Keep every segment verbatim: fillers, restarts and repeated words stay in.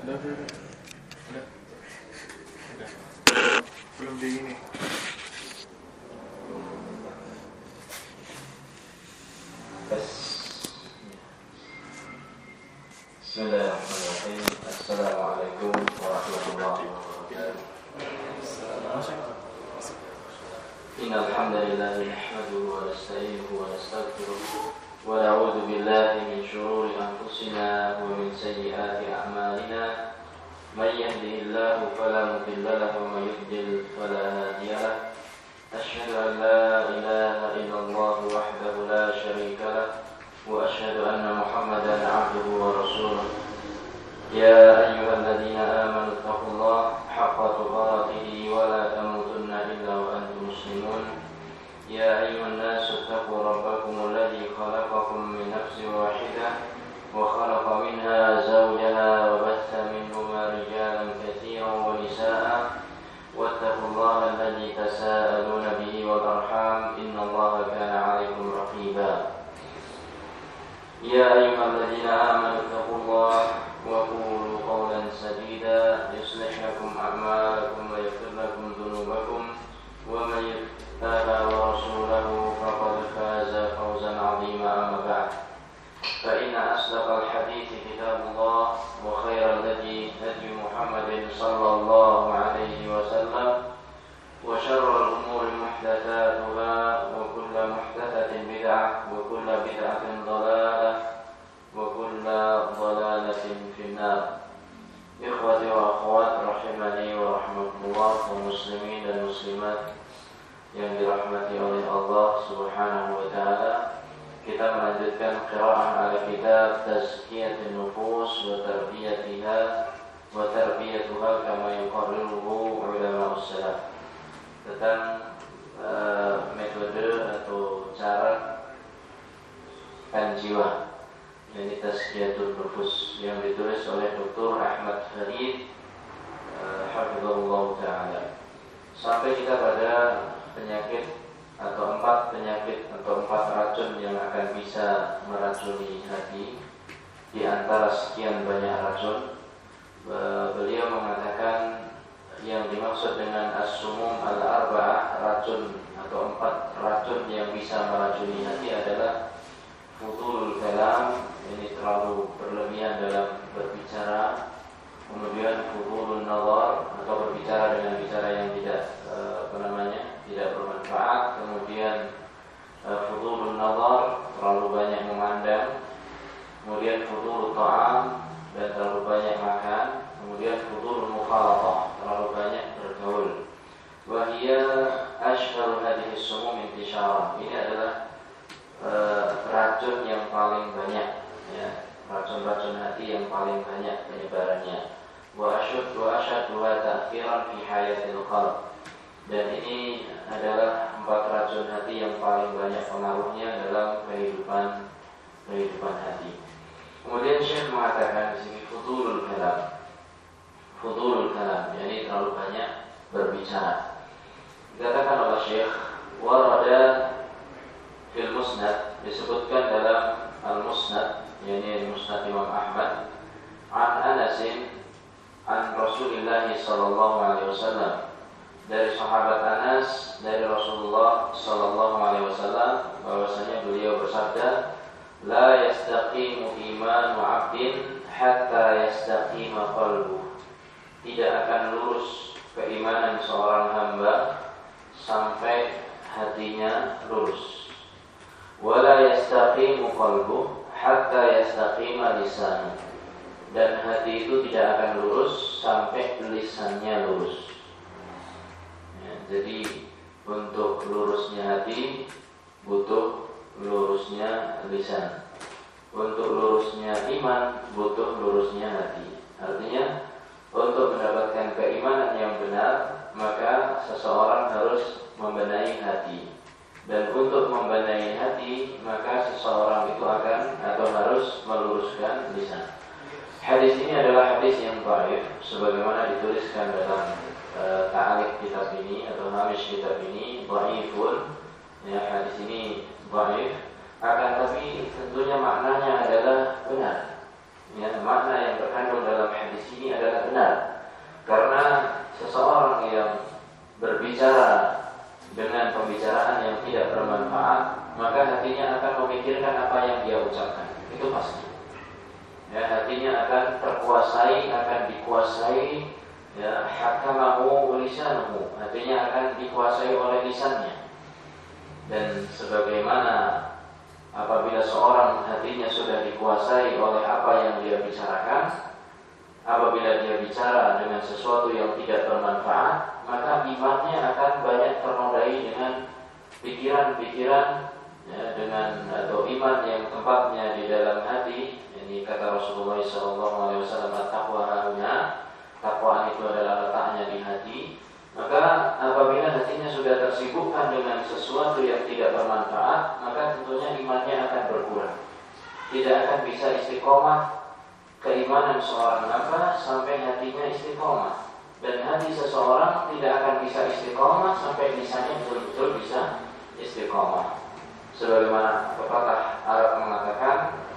Udah, udah, udah. Udah. Udah. Belum di ini. Bismillahirrahmanirrahim. Assalamualaikum warahmatullahi wabarakatuh. Innal hamdalillah nahmaduhu wa nasta'inuhu wa nastaghfiruh wa na'udzu billahi min shururi anfusina wa min sayyiati a'malina. May yahdihillahu fala mudilla lahu wa may yudlil fala hadiya lahu. Asyhadu an la ilaha illallah wahdahu la syarika lahu wa asyhadu anna Muhammadan 'abduhu wa rasuluh. Ya ayyuhalladzina amanu taqullaha haqqa tuqatih wa la tamutunna illa wa antum muslimun. Ya ayyuhan nasu taqu rabbakum alladzi khalaqakum min nafsin wahidah wa khalaqa minha zawjaha wa batha minhuma rijalan katsiran wa nisaa'a wattaqullaha alladzi tasaaluna bihi wal arham innallaha kana 'alaykum raqiba. Ya ayyuhalladzina amanu taqullaha wa qulu qawlan sadida yuslih lakum a'malakum wa yaghfir lakum dhunubakum wa may yuti' wa rasulahu faqad faza fawzan 'azima amma ba'd. Fa inna asdaqal hadithi kitabullah wa khairal hadi hadi Muhammadin sallallahu alaihi wasallam wa syarrul umuri muhdatsatuha wa kullu muhdatsatin bid'ah wa kullu bid'atin dhalalah wa kullu dhalalatin finnar. Ikhwati wa akhwat rahimani wa rahmatullah wa muslimin dan muslimat yang dirahmati oleh Allah Subhanahu wa taala. Kita melanjutkan qiraah ala kitab Tazkiyatun Nufus wa Tarbiyatiha wa Tarbiyatuha kama yuqarriruhu ulama salaf, tentang uh, metode atau cara penjiwa, yakni Tazkiyatun Nufus, yang ditulis oleh Doktor Ahmad Farid uh, hafizahullah ta'ala. Sampai kita pada penyakit atau empat penyakit atau empat racun yang akan bisa meracuni hati. Di antara sekian banyak racun, beliau mengatakan yang dimaksud dengan as-sumum al-arba'ah, racun atau empat racun yang bisa meracuni hati adalah futhulul kalam, ini terlalu berlebihan dalam berbicara. Kemudian futhulun nazar, atau berbicara dengan bicara yang tidak apa namanya tidak bermanfaat. Kemudian futhulun nazar, terlalu banyak memandang. Kemudian futhulul ta'am, dan terlalu banyak makan. Kemudian futhulul mukhalatah, terlalu banyak bergaul. Wa hiya ashharu hadhihi as-sumum intisharan. Ini adalah uh, racun yang paling banyak, ya, racun-racun hati yang paling banyak penyebarannya. Wa asyad wa asyad wa ta'khiran fi hayatil qalb. Dan ini adalah empat racun hati yang paling banyak pengaruhnya dalam kehidupan kehidupan hati. Kemudian Syekh mengatakan di sini futhulul kalam. Futhulul kalam, yakni terlalu banyak berbicara. Dikatakan oleh Syekh, warada fil musnad, disebutkan dalam al-musnad, yakni musnad Imam Ahmad, an Anasin an Rasulillah sallallahu alaihi wasallam, dari sahabat Anas dari Rasulullah sallallahu alaihi wasallam, bahwasanya beliau bersabda, la yastaqimu imanu 'abdin hatta yastaqima qalbuh. Tidak akan lurus keimanan seorang hamba sampai hatinya lurus. Wala yastaqimu qalbuh hatta yastaqima lisanuh. Dan hati itu tidak akan lurus sampai lisannya lurus. Ya, jadi untuk lurusnya hati butuh lurusnya lisan. Untuk lurusnya iman butuh lurusnya hati. Artinya untuk mendapatkan keimanan yang benar, maka seseorang harus membenahi hati. Dan untuk membenahi hati, maka seseorang itu akan atau harus meluruskan lisan. Hadis ini adalah hadis yang dhaif, sebagaimana dituliskan dalam uh, ta'liq kitab ini atau hamish kitab ini, dhaifun. Ya, hadis ini dhaif, akan tapi tentunya maknanya adalah benar. Ya, makna yang terkandung dalam hadis ini berbicara dengan pembicaraan yang tidak bermanfaat, maka hatinya akan memikirkan apa yang dia ucapkan. Itu pasti. Ya, hatinya akan terkuasai, akan dikuasai, ya, hakamahu lisanuhu. Hatinya akan dikuasai oleh lisannya. Dan sebagaimana apabila seorang hatinya sudah dikuasai oleh apa yang dia bicarakan, apabila dia bicara dengan sesuatu yang tidak bermanfaat, maka imannya akan banyak ternodai dengan pikiran-pikiran, ya, dengan atau iman yang tempatnya di dalam hati. Ini kata Rasulullah shallallahu alaihi wasallam, at-taqwa hahuna, takwaan itu adalah letaknya di hati. Maka apabila hatinya sudah tersibukkan dengan sesuatu yang tidak bermanfaat, maka tentunya imannya akan berkurang. Tidak akan bisa istiqomah keimanan seorang hamba sampai hatinya istiqomah. Dan hati seseorang tidak akan bisa istiqomah sampai lisannya betul-betul bisa istiqomah. Sebagaimana pepatah Arab mengatakan,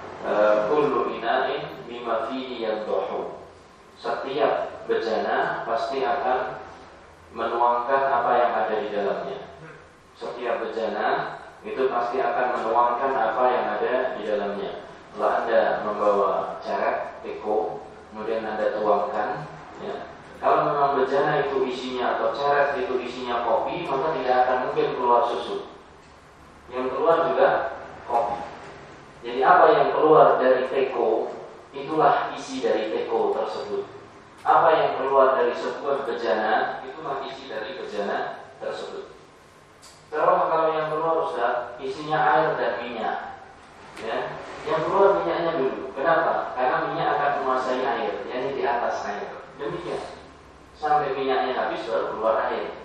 kullu ina'in bima fihi yadhuhu. Setiap bejana pasti akan menuangkan apa yang ada di dalamnya. Setiap bejana itu pasti akan menuangkan apa yang ada di dalamnya. Kalau Anda membawa ceret, teko, kemudian Anda tuangkan, ya, kalau memang bejana itu isinya atau ceret itu isinya kopi, maka tidak akan mungkin keluar susu. Yang keluar juga kopi. Jadi apa yang keluar dari teko, itulah isi dari teko tersebut. Apa yang keluar dari sebuah bejana, itulah isi dari bejana tersebut. Kalau kalau yang keluar Ustaz, isinya air dan minyak, ya, yang keluar minyaknya dulu. Kenapa? Karena minyak akan menguasai air, yakni di atas air. Demikian. Sampai minyaknya habis baru keluar air.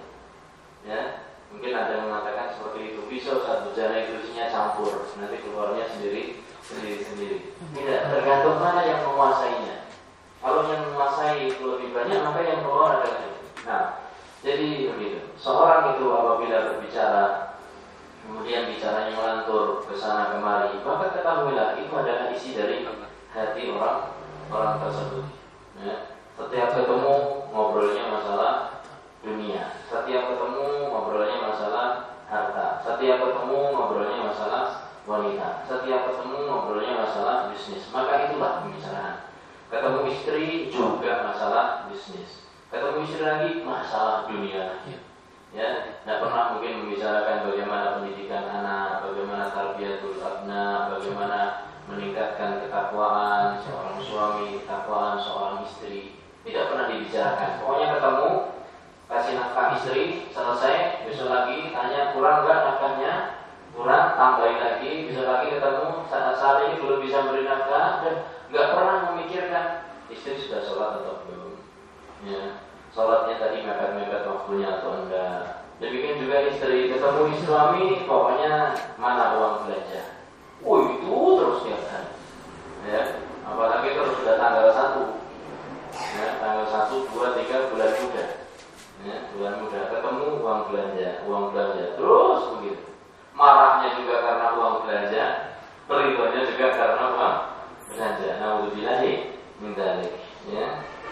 Ya, mungkin ada yang mengatakan seperti itu. Bisa Ustaz, bejana itu isinya campur, nanti keluarnya sendiri sendiri sendiri. Tidak, tergantung mana yang menguasainya. Kalau yang menguasai itu lebih banyak, maka yang keluar adalah itu. Nah, jadi begitu. Seorang itu apabila berbicara, kemudian bicaranya melantur ke sana kemari, maka ketahuilah itu adalah isi dari hati orang orang tersebut. Ya. Setiap ketemu ngobrolnya masalah dunia, setiap ketemu ngobrolnya masalah harta, setiap ketemu ngobrolnya masalah wanita, setiap ketemu ngobrolnya masalah bisnis. Maka itulah pembicaraan. Ketemu istri juga masalah bisnis, ketemu istri lagi masalah dunia lagi. Ya, tidak pernah mungkin membicarakan bagaimana pendidikan anak, bagaimana tarbiyatul abna, bagaimana meningkatkan ketakwaan seorang suami, ketakwaan seorang istri. Tidak pernah dibicarakan. Pokoknya ketemu, kasih nafkah istri, selesai, besok lagi tanya kurang enggak nafkahnya, kurang, tambahin lagi, besok lagi ketemu, saat saat ini belum bisa beri nafkah, dan nggak pernah memikirkan istri sudah sholat atau belum, ya, sholatnya tadi mepet-mepet waktunya atau enggak. Demikian juga istri ketemu suami, pokoknya mana uang belanja. Oh itu terus tiap hari, ya, apalagi terus sudah tanggal satu, ya, tanggal satu, dua, tiga bulan muda, ya, bulan muda ketemu uang belanja, uang belanja terus begitu. Marahnya juga karena uang belanja, peridonya juga karena uang belanja. Nauzubillahi min dzalik, ya.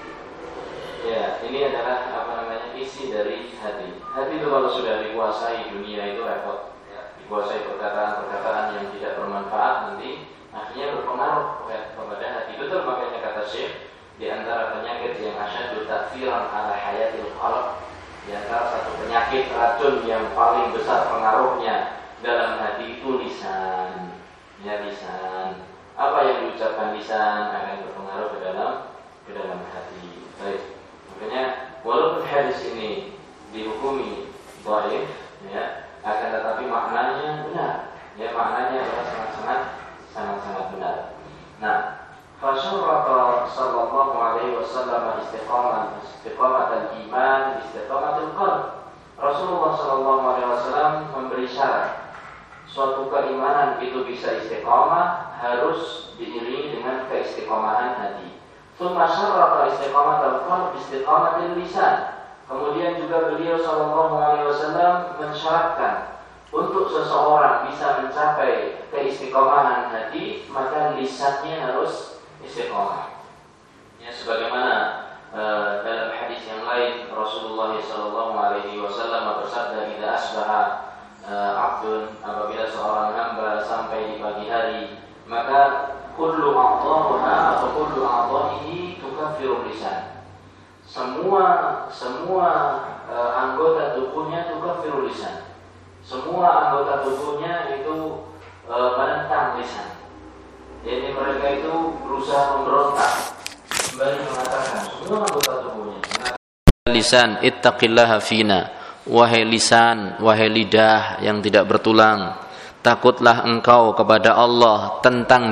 Ya, ini adalah apa namanya isi dari hati. Hati itu kalau sudah dikuasai dunia itu repot, ya. Dikuasai perkataan-perkataan yang tidak bermanfaat, nanti akhirnya berpengaruh kepada hati. Betul, makanya kata Syekh, di antara penyakit yang asyaddu ta'thiran ala hayatil qalb, di antara satu penyakit racun yang paling besar pengaruhnya dalam hati itu lisan. Ya, lisan. Apa yang diucapkan lisan akan berpengaruh ke dalam ke dalam hati. Baik. Makanya walaupun hadis ini dihukumi dhaif, ya, akan tetapi maknanya benar. Ya, maknanya adalah sangat-sangat sangat-sangat benar. Nah, fasyarata sallallahu alaihi wasallam istiqamah istiqamah al-iman, istiqamatul qalb. Rasulullah sallallahu alaihi wasallam memberi syarat suatu keimanan itu bisa istiqamah harus diiringi dengan keistiqomahan hati. Tsumma syarata istiqamatul qalb istiqamatul lisan. Kemudian juga beliau sallallahu alaihi wasallam mensyaratkan untuk seseorang bisa mencapai keistiqomahan hati, maka lisannya harus istiqomah. Ya, sebagaimana uh, dalam hadis yang lain Rasulullah sallallahu alaihi wasallam sampai di pagi hari, maka kullu a'dha'iha atau kullu a'dha'ihi tukaffiru lisan. Semua semua e, anggota tubuhnya tukaffiru lisan. Semua anggota tubuhnya itu e, menentang lisan. Jadi mereka itu berusaha memberontak, kembali mengatakan semua anggota tubuhnya. Lisan, ittaqillaha fina. Wahai lisan, wahai lidah yang tidak bertulang, takutlah engkau kepada Allah tentang